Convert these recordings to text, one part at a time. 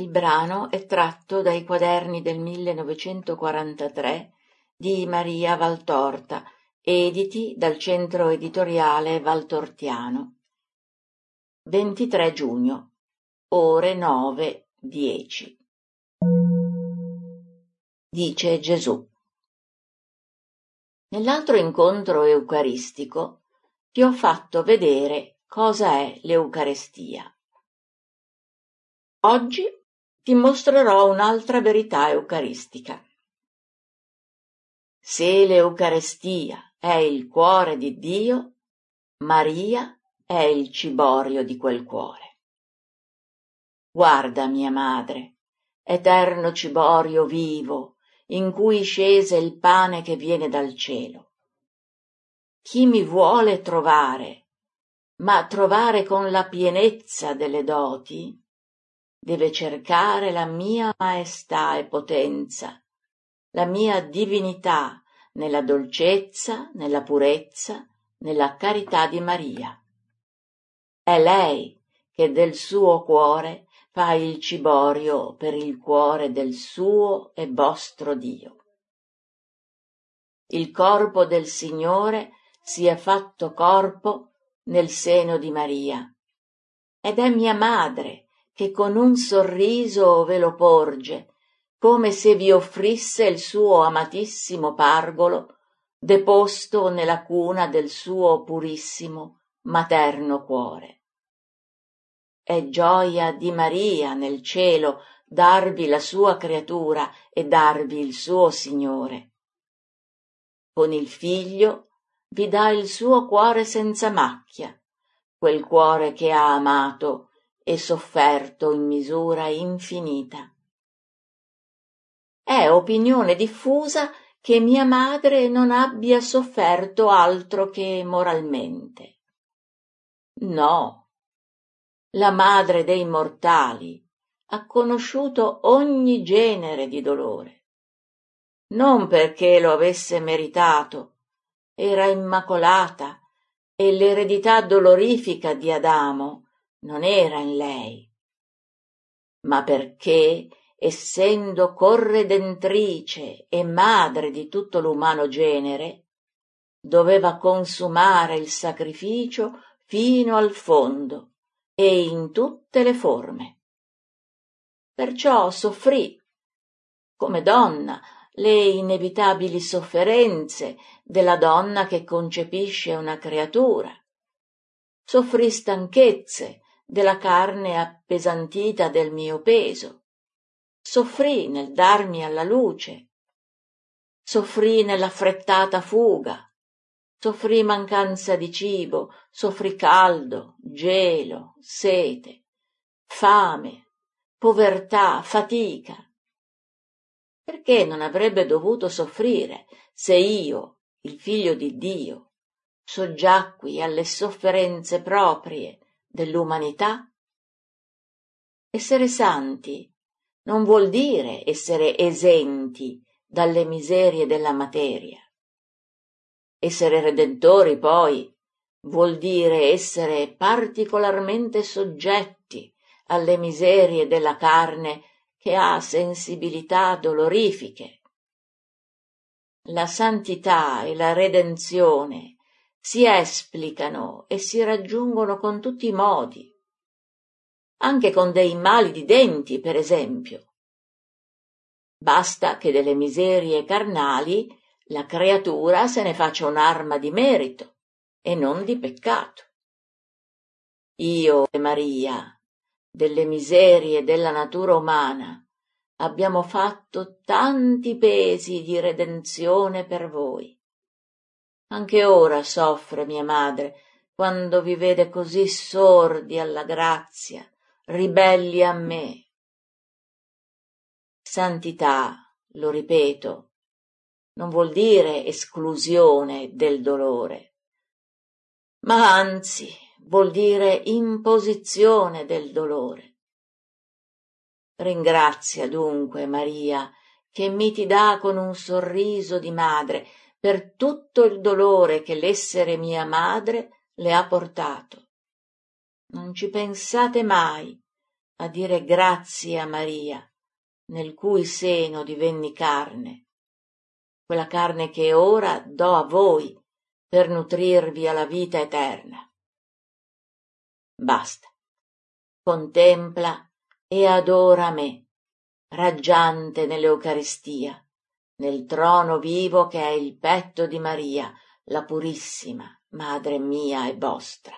Il brano è tratto dai quaderni del 1943 di Maria Valtorta, editi dal Centro Editoriale Valtortiano. 23 giugno, ore 9:10. Dice Gesù. Nell'altro incontro eucaristico ti ho fatto vedere cosa è l'Eucarestia. Oggi ti mostrerò un'altra verità eucaristica. Se l'Eucarestia è il cuore di Dio, Maria è il ciborio di quel cuore. Guarda, mia madre, eterno ciborio vivo, in cui scese il pane che viene dal cielo. Chi mi vuole trovare, ma trovare con la pienezza delle doti, deve cercare la mia maestà e potenza, la mia divinità nella dolcezza, nella purezza, nella carità di Maria. È lei che del suo cuore fa il ciborio per il cuore del suo e vostro Dio. Il corpo del Signore si è fatto corpo nel seno di Maria, ed è mia madre che con un sorriso ve lo porge, come se vi offrisse il suo amatissimo pargolo deposto nella cuna del suo purissimo materno cuore. È gioia di Maria nel cielo darvi la sua creatura e darvi il suo Signore. Con il Figlio vi dà il suo cuore senza macchia, quel cuore che ha amato e sofferto in misura infinita. È opinione diffusa che mia madre non abbia sofferto altro che moralmente. No, la madre dei mortali ha conosciuto ogni genere di dolore. Non perché lo avesse meritato, era immacolata e l'eredità dolorifica di Adamo non era in lei, ma perché, essendo corredentrice e madre di tutto l'umano genere, doveva consumare il sacrificio fino al fondo e in tutte le forme. Perciò soffrì, come donna, le inevitabili sofferenze della donna che concepisce una creatura. Soffrì stanchezze della carne appesantita del mio peso. Soffrì nel darmi alla luce. Soffrì nell'affrettata fuga. Soffrì mancanza di cibo. Soffrì caldo, gelo, sete, fame, povertà, fatica. Perché non avrebbe dovuto soffrire se io, il Figlio di Dio, soggiacqui alle sofferenze proprie dell'umanità? Essere santi non vuol dire essere esenti dalle miserie della materia. Essere redentori, poi, vuol dire essere particolarmente soggetti alle miserie della carne che ha sensibilità dolorifiche. La santità e la redenzione si esplicano e si raggiungono con tutti i modi, anche con dei mali di denti, per esempio. Basta che delle miserie carnali la creatura se ne faccia un'arma di merito e non di peccato. Io e Maria, delle miserie della natura umana, abbiamo fatto tanti pesi di redenzione per voi. Anche ora soffre mia madre quando vi vede così sordi alla grazia, ribelli a me. Santità, lo ripeto, non vuol dire esclusione del dolore, ma anzi vuol dire imposizione del dolore. Ringrazia dunque Maria che mi ti dà con un sorriso di madre per tutto il dolore che l'essere mia madre le ha portato. Non ci pensate mai a dire grazie a Maria, nel cui seno divenni carne, quella carne che ora do a voi per nutrirvi alla vita eterna. Basta, contempla e adora me, raggiante nell'Eucaristia, nel trono vivo che è il petto di Maria, la purissima, madre mia e vostra.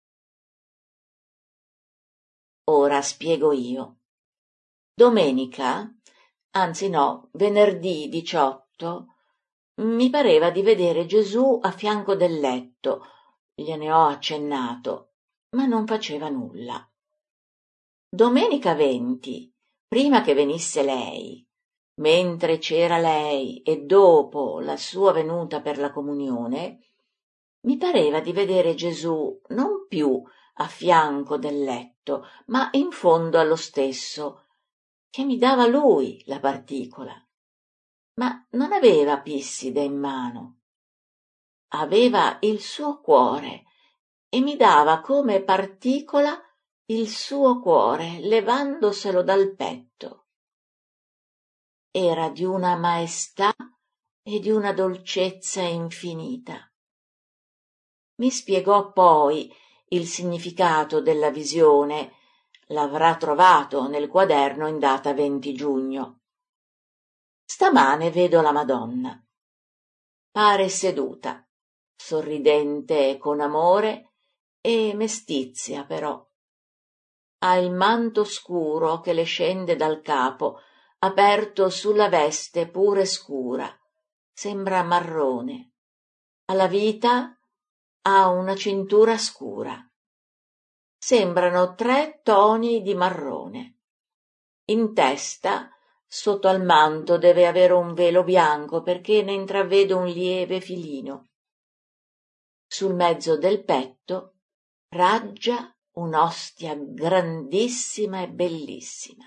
Ora spiego io. Domenica, anzi no, venerdì 18, mi pareva di vedere Gesù a fianco del letto, gliene ho accennato, ma non faceva nulla. Domenica 20, prima che venisse lei, mentre c'era lei e dopo la sua venuta per la comunione, mi pareva di vedere Gesù non più a fianco del letto, ma in fondo allo stesso, che mi dava lui la particola. Ma non aveva Pisside in mano, aveva il suo cuore e mi dava come particola il suo cuore, levandoselo dal petto. Era di una maestà e di una dolcezza infinita. Mi spiegò poi il significato della visione, l'avrà trovato nel quaderno in data 20 giugno. Stamane vedo la Madonna. Pare seduta, sorridente con amore e mestizia però. Ha il manto scuro che le scende dal capo, aperto sulla veste pure scura, sembra marrone. Alla vita ha una cintura scura. Sembrano 3 toni di marrone. In testa, sotto al manto, deve avere un velo bianco perché ne intravedo un lieve filino. Sul mezzo del petto raggia un'ostia grandissima e bellissima.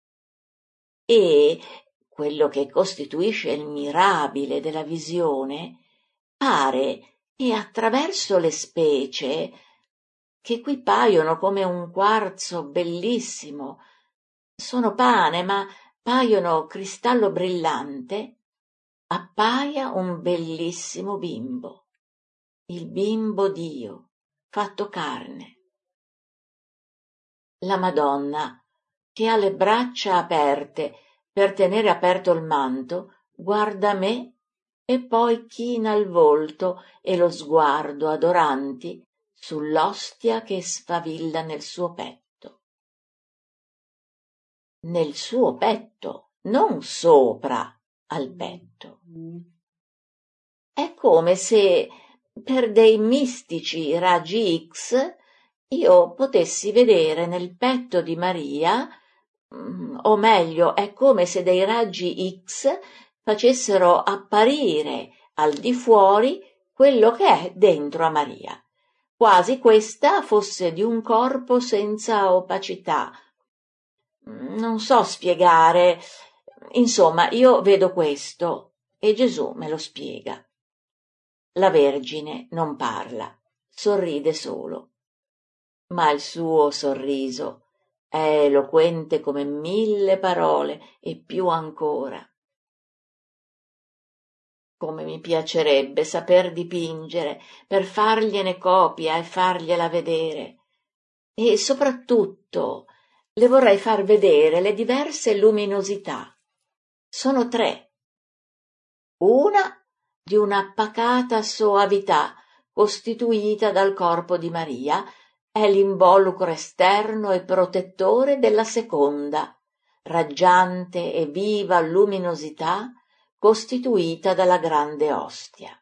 E quello che costituisce il mirabile della visione pare che attraverso le specie, che qui paiono come un quarzo bellissimo, sono pane ma paiono cristallo brillante, appaia un bellissimo bimbo, il bimbo Dio, fatto carne. La Madonna, che ha le braccia aperte per tenere aperto il manto, guarda me e poi china il volto e lo sguardo adoranti sull'ostia che sfavilla nel suo petto. Nel suo petto, non sopra al petto. È come se, per dei mistici raggi X, io potessi vedere nel petto di Maria, o meglio, è come se dei raggi X facessero apparire al di fuori quello che è dentro a Maria, quasi questa fosse di un corpo senza opacità. Non so spiegare, insomma, io vedo questo e Gesù me lo spiega. La Vergine non parla, sorride solo, ma il suo sorriso è eloquente come 1000 parole e più ancora. Come mi piacerebbe saper dipingere per fargliene copia e fargliela vedere. E soprattutto le vorrei far vedere le diverse luminosità. Sono 3. Una di una pacata soavità costituita dal corpo di Maria è l'involucro esterno e protettore della seconda, raggiante e viva luminosità costituita dalla grande ostia.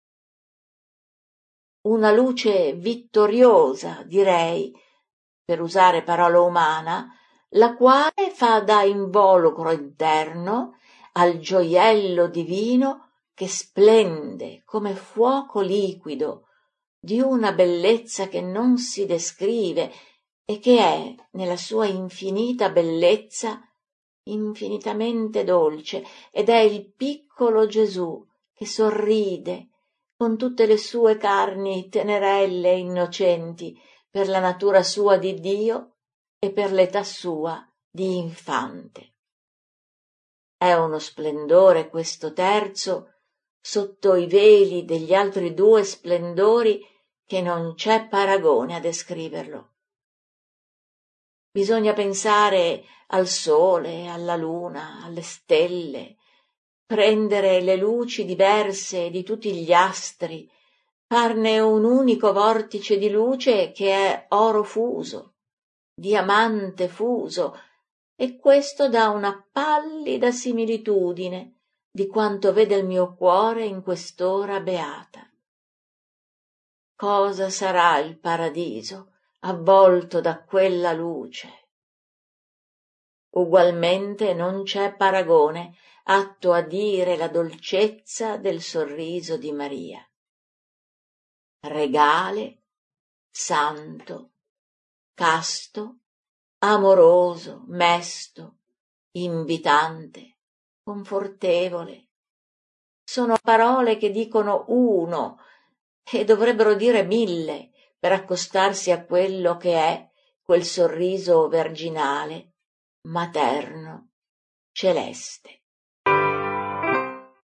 Una luce vittoriosa, direi, per usare parola umana, la quale fa da involucro interno al gioiello divino che splende come fuoco liquido, di una bellezza che non si descrive e che è, nella sua infinita bellezza, infinitamente dolce, ed è il piccolo Gesù che sorride con tutte le sue carni tenerelle e innocenti per la natura sua di Dio e per l'età sua di infante. È uno splendore questo terzo sotto i veli degli altri due splendori che non c'è paragone a descriverlo. Bisogna pensare al sole, alla luna, alle stelle, prendere le luci diverse di tutti gli astri, farne un unico vortice di luce che è oro fuso, diamante fuso, e questo dà una pallida similitudine di quanto vede il mio cuore in quest'ora beata. Cosa sarà il paradiso avvolto da quella luce? Ugualmente non c'è paragone atto a dire la dolcezza del sorriso di Maria. Regale, santo, casto, amoroso, mesto, invitante, confortevole. Sono parole che dicono uno e dovrebbero dire 1000 per accostarsi a quello che è quel sorriso verginale, materno, celeste.